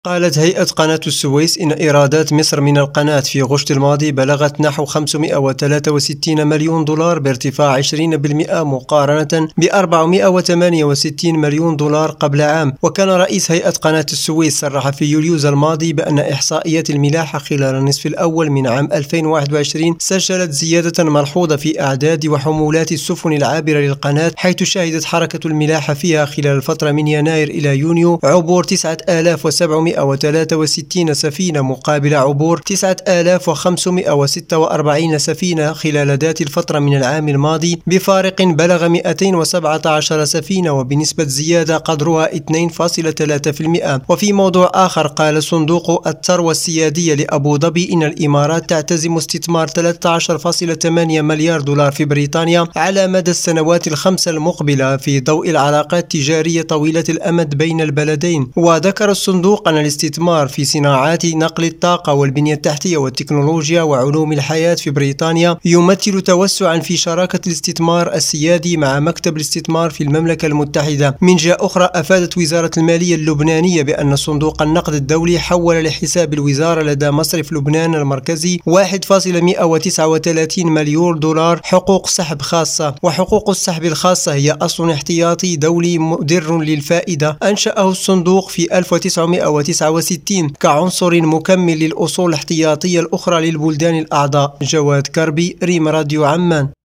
قالت هيئة قناة السويس إن إيرادات مصر من القناة في غشت الماضي بلغت نحو 563 مليون دولار بارتفاع 20% مقارنة ب 468 مليون دولار قبل عام. وكان رئيس هيئة قناة السويس صرح في يوليوز الماضي بأن إحصائيات الملاحة خلال النصف الأول من عام 2021 سجلت زيادة ملحوظة في أعداد وحمولات السفن العابرة للقناة، حيث شهدت حركة الملاحة فيها خلال الفترة من يناير إلى يونيو عبور 9763 سفينة مقابل عبور 9546 سفينة خلال ذات الفترة من العام الماضي، بفارق بلغ 217 سفينة وبنسبة زيادة قدرها 2.3%. وفي موضوع آخر، قال صندوق الثروة السيادية لأبو ظبي إن الإمارات تعتزم استثمار 13.8 مليار دولار في بريطانيا على مدى السنوات الخمسة المقبلة في ضوء العلاقات التجارية طويلة الأمد بين البلدين. وذكر الصندوق أن الاستثمار في صناعات نقل الطاقة والبنية التحتية والتكنولوجيا وعلوم الحياة في بريطانيا يمثل توسعا في شراكة الاستثمار السيادي مع مكتب الاستثمار في المملكة المتحدة. من جهة أخرى، أفادت وزارة المالية اللبنانية بأن صندوق النقد الدولي حول لحساب الوزارة لدى مصرف لبنان المركزي 1.139 مليون دولار حقوق سحب خاصة. وحقوق السحب الخاصة هي أصل احتياطي دولي مدر للفائدة أنشأه الصندوق في 1969 كعنصر مكمل للأصول الاحتياطية الأخرى للبلدان الأعضاء. جواد كربي، ريم راديو عمان.